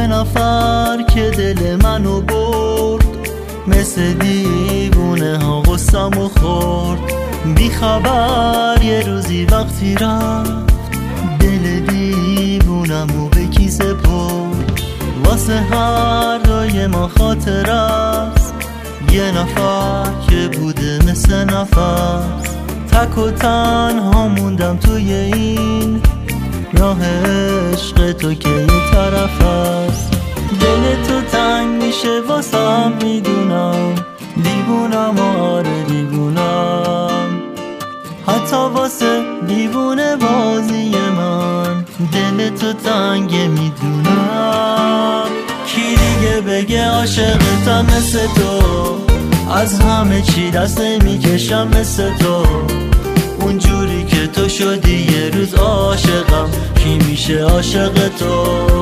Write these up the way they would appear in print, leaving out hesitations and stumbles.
یه نفر که دل منو برد، مثل دیوونه ها غصه‌مو خورد. بی خبر یه روزی وقتی رفت، دل دیوونمو به کی سپرد. واسه هر دوی ما خاطر است، یه نفر که بوده مثل نفس. تک و تنها موندم توی این راه عشق تو که یه طرف است. دل تو تنگ میشه واسم، میدونم دیوونم، آره دیوونم. حتی واسه دیوونه بازی من دل تو تنگه، میدونم. کی دیگه بگه عاشقتم مثل تو، از همه چی دست نمیکشم مثل تو. اونجوری که تو شدی یه روز عاشقم، کی میشه عاشق تو؟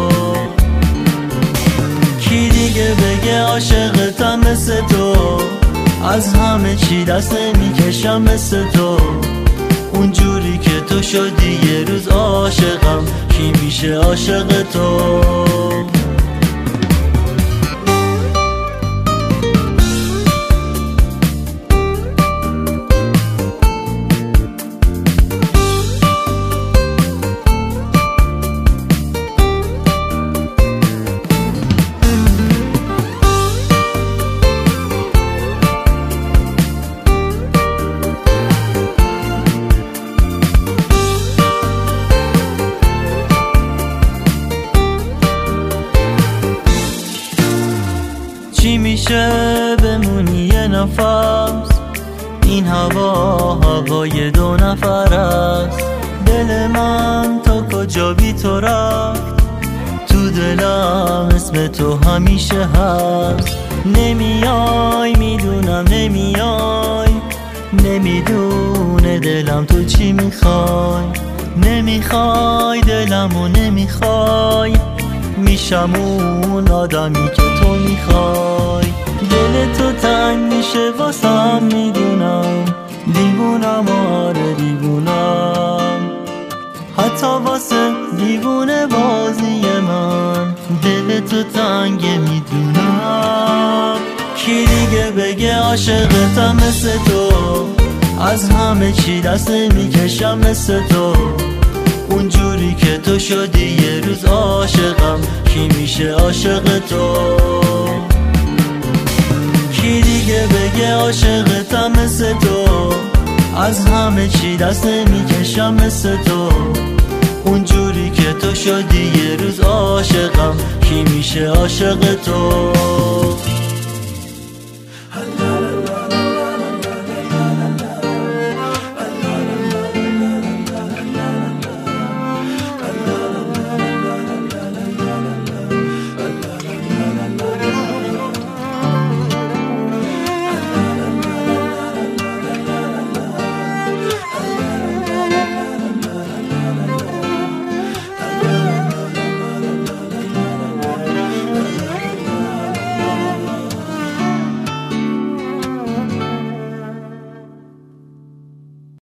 کی دیگه بگه عاشقتم مثل تو، از همه چی دست نمیکشم مثل تو. اونجوری که تو شدی یه روز عاشقم، کی میشه عاشق تو؟ چی میشه بمونی یه نفس، این هوای دو نفر است. دل من تا کجا بی تو رفت، تو دلم اسم تو همیشه هست. نمیای میدونم نمیای، نمیدونه دلم تو چی میخوای. نمیخوای دلمو نمیخوای، میشم اون آدمی که تو میخوای. دل تو تنگ میشه واسم، میدونم دیوونم، آره دیوونم. حتی واسه دیوونه بازی من دل تو تنگه، میدونم. کی دیگه بگه عاشقتم مثل تو، از همه چی دست نمیکشم مثل تو. اونجوری که تو شدی یه روز عاشقم، کی میشه عاشق تو؟ کی دیگه بگه عاشقتم مثل تو، از همه چی دست نمیکشم مثل تو. اونجوری که تو شدی یه روز عاشقم، کی میشه عاشق تو؟